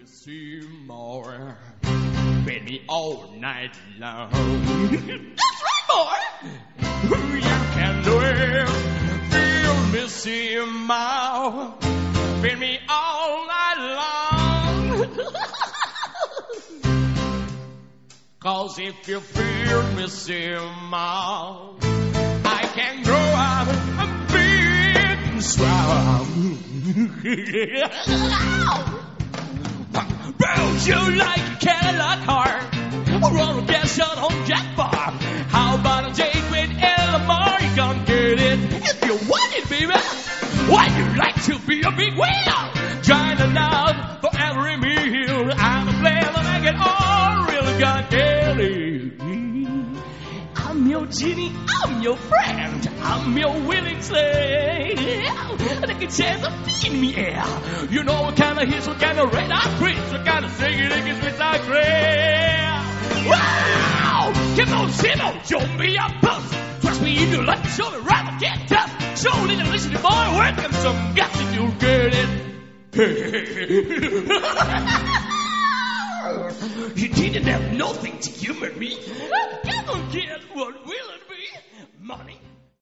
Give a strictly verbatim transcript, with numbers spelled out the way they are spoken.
see more. Been me all night long. That's right, boy. You can do it. Feel me, see more. Been me all night long. Cause if you feel me, see more, I can grow up a big and strong. Don't you like a Cadillac car? Or roll a gas shot on Jack Bar? How about a date with Elamar? You can get it if you want it, baby. Why you like to be a big whale? Trying aloud for every meal. I'm a player to make it all real. God damn it. I'm your genie, I'm your friend, I'm your willing slave. Take a chance of feeding me air. You know what kind of hits, what kind of red I preach, what kind of singing it gets which I crave. Wow! Come on, sit on, show me a puss. Trust me, if you like to show the rhyme, I get tough. Show me the listen to boy, work and some guts and you'll get it. You didn't have nothing to humor me. Come on, kid, what will